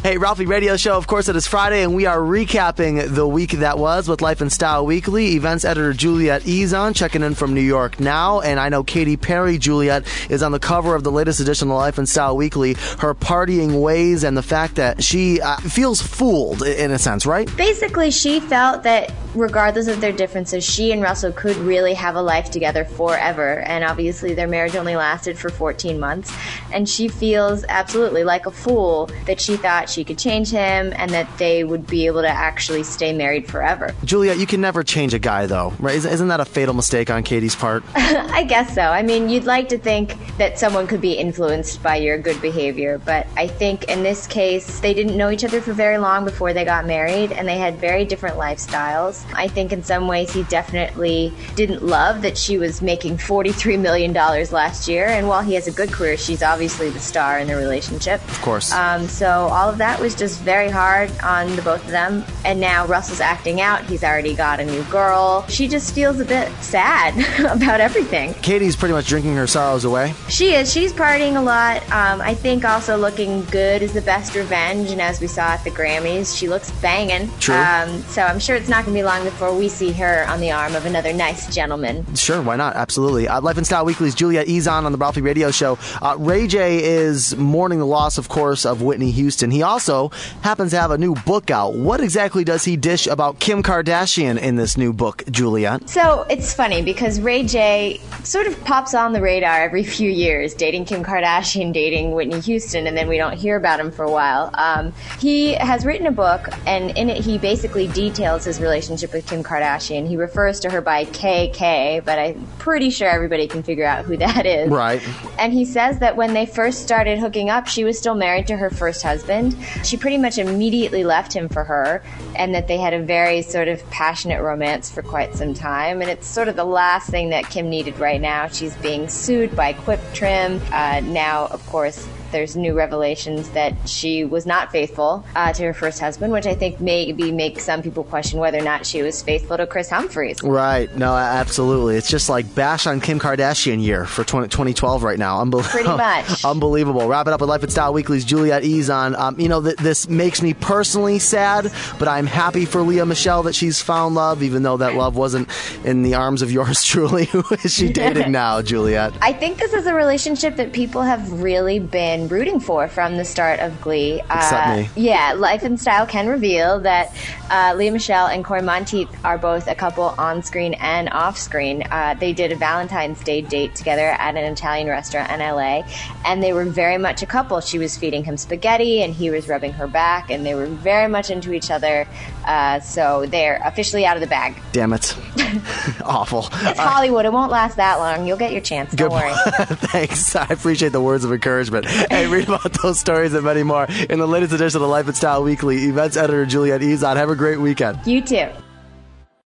Hey, Ralphie Radio Show. Of course, it is Friday, and we are recapping the week that was with Life and Style Weekly. Events editor Juliet Ezon checking in from New York now, and I know Katy Perry, Juliet, is on the cover of the latest edition of Life and Style Weekly. Her partying ways and the fact that she feels fooled, in a sense, right? Basically, she felt that regardless of their differences, she and Russell could really have a life together forever, and obviously their marriage only lasted for 14 months, and she feels absolutely like a fool that she thought she could change him and that they would be able to actually stay married forever. Juliet, you can never change a guy, though, right? Isn't that a fatal mistake on Katy's part? I guess so. I mean, you'd like to think that someone could be influenced by your good behavior, but I think in this case, they didn't know each other for very long before they got married, and they had very different lifestyles. I think in some ways he definitely didn't love that she was making $43 million last year, and while he has a good career, she's obviously the star in the relationship. Of course. So all of that was just very hard on the both of them, and now Russell's acting out. He's already got a new girl. She just feels a bit sad about everything. Katy's pretty much drinking her sorrows away. She is. She's partying a lot. I think also looking good is the best revenge, and as we saw at the Grammys, she looks banging. True. So I'm sure it's not going to be long before we see her on the arm of another nice gentleman. Sure, why not? Absolutely. Life and Style Weekly's Juliet Ezon on the Ralphie Radio Show. Ray J is mourning the loss, of course, of Whitney Houston. He also happens to have a new book out. What exactly does he dish about Kim Kardashian in this new book, Juliet? So it's funny because Ray J sort of pops on the radar every few years, dating Kim Kardashian, dating Whitney Houston, and then we don't hear about him for a while. He has written a book, and in it he basically details his relationship with Kim Kardashian. He refers to her by KK, but I'm pretty sure everybody can figure out who that is. Right. And he says that when they first started hooking up, she was still married to her first husband. She pretty much immediately left him for her, and that they had a very sort of passionate romance for quite some time. And it's sort of the last thing that Kim needed right now. She's being sued by Quip Trim. Now, of course, there's new revelations that she was not faithful to her first husband, which I think maybe makes some people question whether or not she was faithful to Chris Humphries. Right. No, absolutely. It's just like bash on Kim Kardashian year for 2012 right now. Pretty much. Unbelievable. Wrap it up with Life and Style Weekly's Juliet Ezon. This makes me personally sad, but I'm happy for Leah Michelle that she's found love, even though that love wasn't in the arms of yours truly. Who is she dating now, Juliet? I think this is a relationship that people have really been rooting for from the start of Glee. Except me. Yeah, Life and Style can reveal that Leah Michelle and Corey Monteith are both a couple on-screen and off-screen. They did a Valentine's Day date together at an Italian restaurant in LA, and they were very much a couple. She was feeding him spaghetti, and he was rubbing her back, and they were very much into each other. So they're officially out of the bag. Damn it. Awful. It's Hollywood. It won't last that long. You'll get your chance. Don't worry. Thanks. I appreciate the words of encouragement. Hey, read about those stories and many more in the latest edition of the Life and Style Weekly. Events editor Juliet Ezon. Have a great weekend. You too.